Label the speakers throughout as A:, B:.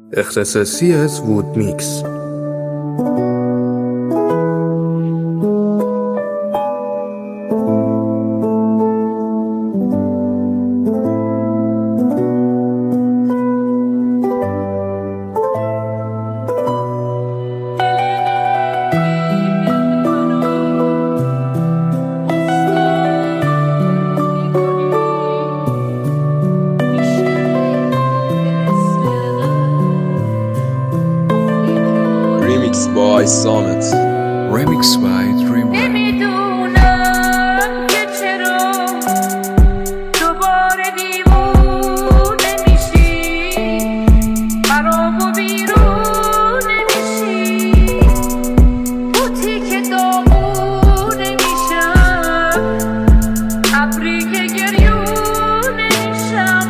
A: اختصاصی از وود میکس.
B: Remix by Summit.
C: Remix by Dreamland.
D: نمیدونم که چرا دوباره دیوونه میشی، برامو بیرون نمیشی، بوتی که داغونه میشم، ابری که گریونه میشم.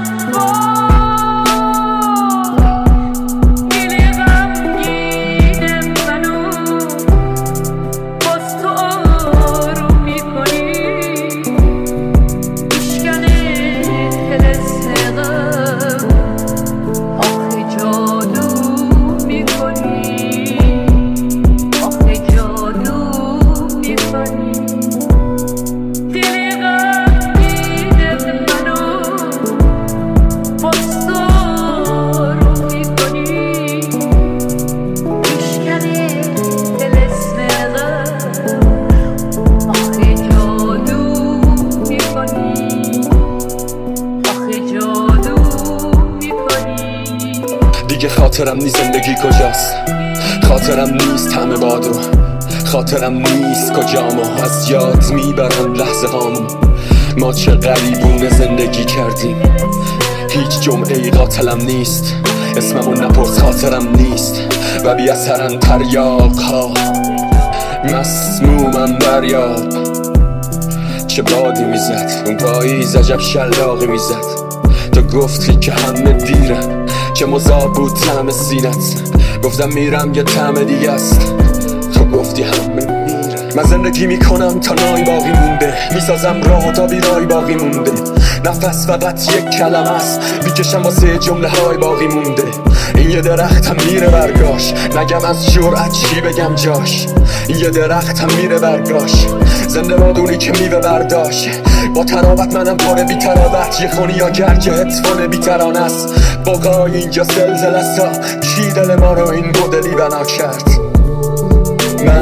B: دیگه خاطرم نیست زندگی کجاست، خاطرم نیست همه بادو، خاطرم نیست کجامو از یاد میبرم لحظه هامو. ما چه غریبونه زندگی کردیم، هیچ جمعه ای قاتلم نیست، اسممو نپرس خاطرم نیست و بی اثرن تریاق ها. مسمومم دریاب، چه بادی میزد اون پاییز، عجب شلاقی میزد. تو گفتی که همه دیرن، چه مذاب بود طعم سینت. گفتم میرم یه طعم دیگه است، تو گفتی همه میرن. من زندگی میکنم تا نای باقی مونده، میسازم راه تا بیرای باقی مونده. نفس فقط یک کلمه است، میکشم واسه جمله های باقی مونده. این یه درختم میره برگاش، نگم از جرأت چی بگم جاش. این یه درختم میره برگاش، زنده بادونی که میوه برداشت. با تراوت منم پاره بی تراوت، یه خونیاگر که هتفون بی ترانه است. بقای اینجا زلزله است، کی دل ما رو این مدلی بنا کرد؟ من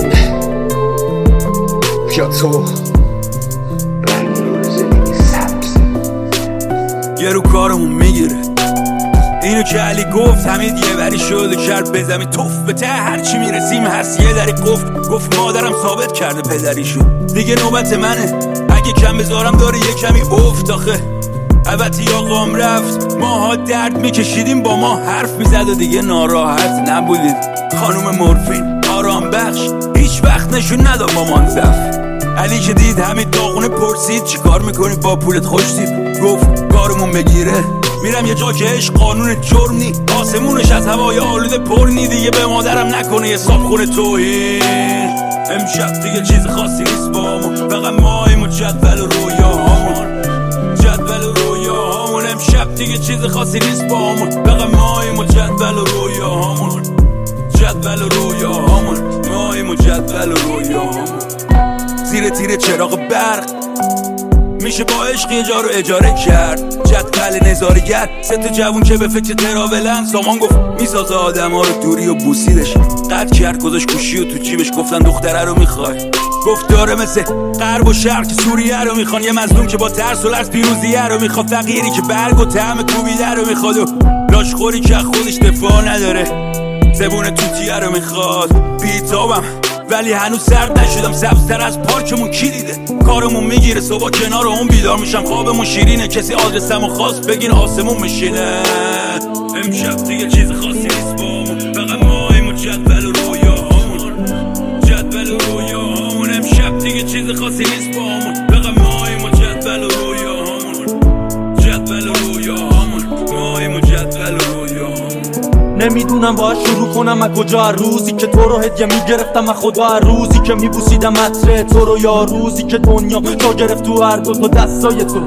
B: یا تو؟
E: یه رو کارمون میگیره اینو که علی گفت، حمید یه بری شد کرد به زمین توف. به ته هرچی میرسیم هست یه دری گفت مادرم ثابت کرده پدریشو. دیگه نوبت منه، اگه کم بذارم داره یه کمی افت. آخه البته آقام رفت، ماها درد میکشیدیم، با ما حرف میزد و دیگه ناراحت نبودیم. خانوم مورفین آرام بخش هیچ وقت نشون نداد مامان زف. علی که دید حمید داغونه پرسید چی کار میکنی با پولت خوشتیم، گفت کارمون بگیره میرم یه جا که عشق قانون جرم نی، آسمونش از هوای آلوده پر نی. دیگه به مادرم نکنه حساب خونه توهین. امشب دیگه چیز خاصی نیست بامون، فقط ماییم و جدول و رویاهامون. جدول و رویاهامون امشب دیگه چیز خاصی نیست بامون، فقط ماییم و جدول و رویاهامون. جدول و رویاهامون، ماییم و جدول و رویاهامون. زیر تیر چراغ برق میشه با عشق یه جا رو اجاره کرد. جدول نظارگر سه تا جوون که به فکر تراولن. سامان گفت میسازه آدم ها رو، دوری و بوسیدش قد کرد گذاشت گوشی و تو جیبش. گفتن دختره رو میخوای، گفت داره مثل غرب و شرق سوریه رو میخوان. یه مظلوم که با ترس و لرز پیروزیه رو میخواد، فقیری که برگ و طعم کوبیده رو میخواد، و لاشخوری که خودش دفاع نداره، زبون توتیه رو میخواد. بیتابم ولی هنوز سرد نشدم، سبزتر از پارکمون کی دیده. کارمون میگیره صبح کنار اون بیدار میشم، خوابمون شیرینه، کسی آدرسمو خواست بگین آسمون میشینه. امشب دیگه چیز خاصی نیست بامون، فقط ماییم و جدول و رویاهامون. جدول و رویاهامون امشب دیگه چیز خاصی نیست بامون، فقط ماییم و جدول و رویاهامون. جدول و رویاهامون، ماییم و جدول و رویاهامون.
F: نمیدونم باید شروع کنم از کجا، روزی که تو رو هدیه میگرفتم از خدا، روزی که میبوسیدم عطر تو رو، یا روزی که دنیا جا گرفت تو هر دو تا دستای تو.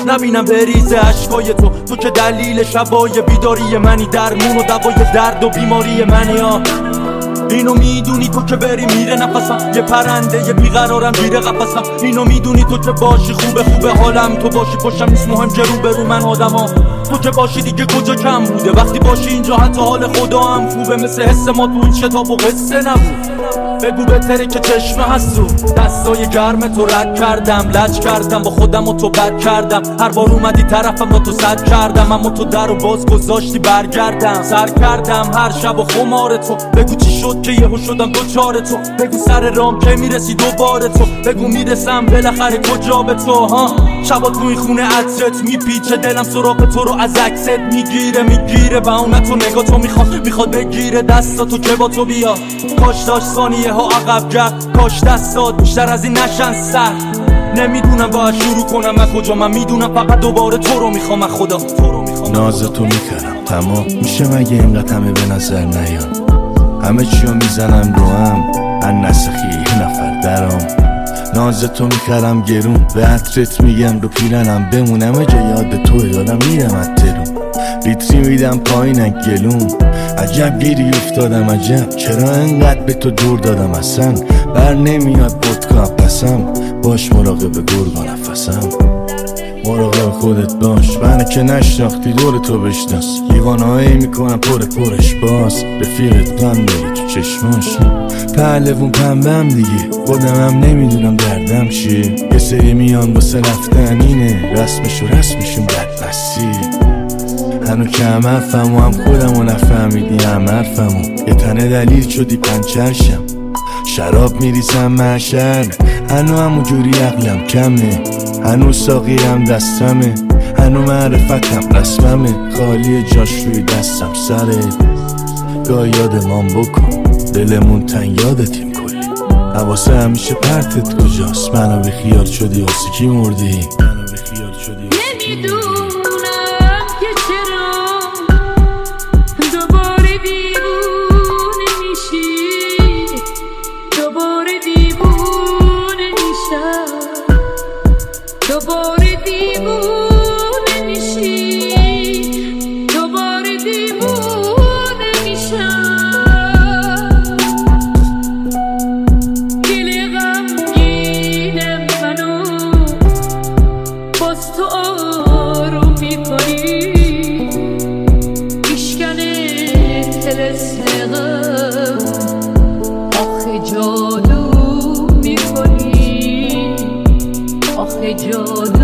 F: نبینم بریزه اشکای تو که دلیل شبای بیداری منی، درمون و دوای درد و بیماری منی ها. اینو میدونی تو که بری میره نفسم، یه پرنده یه بیقرارم گیره قفسم. اینو میدونی تو که باشی خوبه حالم، تو باشی پشتم نیست مهم که رو برو من آدمم. تو که باشی دیگه کجا کم بوده، وقتی باشی اینجا حتی حال خدا هم خوبه. مثل حس ما تو این کتاب و قصه نبود. بگو بهتره که چشمه هست و دستای گرم تو رد کردم، لج کردم با خودم و تو بد کردم. هر بار اومدی طرفم با تو صد کردم، اما تو در و باز گذاشتی برگردم. سر کردم هر شب و خمار تو، بگو چی شد که یهو شدم دوچار تو. بگو سر رام که میرسی دوباره تو، بگو میرسم بالاخره کجا به تو ها. شبا تو این خونه عطرت میپیچه، دلم سراغ تو رو از عکست میگیره و اون تو نگاه تو میخواد بگیره دستاتو که با تو بیا. کاش داشت ثانیه ها عقب کرد، کاش دستات بیشتر از این نشن سر. نمیدونم باید شروع کنم از کجا، من میدونم فقط دوباره تو رو میخوام از خدا.
G: ناز تو میکردم تمام میشه مگه اینقدر همه به نظر نیان، همه چیو میزنم رو هم ان نسخی یه نفر درام. ناز تو میکردم گرون به عطرت میگم رو پیرنم بمونم، اگه یاد تو یادم میرم اترون. لیتری میدم پایین گلون، عجب گیری افتادم عجب چرا انقدر به تو دور دادم. اصلا بر نمیاد بودکا پسم، باش مراقب گرگا نفسم. مراقب خودت باش منو که نشناختی دور تو بشناس. لیوانهایی میکنم پرش باز، رفیقت غم داری تو چشماش. پهلوون پنبم دیگه خودمم نمیدونم دردم چیه. یه سری میان واسه رفتن اینه، رسمشون بدبستی. هنو که هم حرفم و هم خودمو نفهمیدی هم حرفمو. یه تنه دلیل شدی پنچرشم، شراب میریسم محشر. هنو همو جوری عقلم کمه، هنو ساقیم دستمه، هنو معرفتم رسممه. خالی جاش روی دستم سره، گاه یادمان بکن دلمون تن یادتیم کلی. حواسه همیشه پرتت کجاست، منو بیخیال شدی واسه کی مردی.
D: نمیدونم که چرا دوباره دیوونه میشی، دوباره دیوونه میشم، دوباره دیوونه میشی، دوباره دیوونه میشم. دل غمگینم منو باز تو آروم میکنی، میشکنه طلسم غم، آخه جادو میکنی، آخه جادو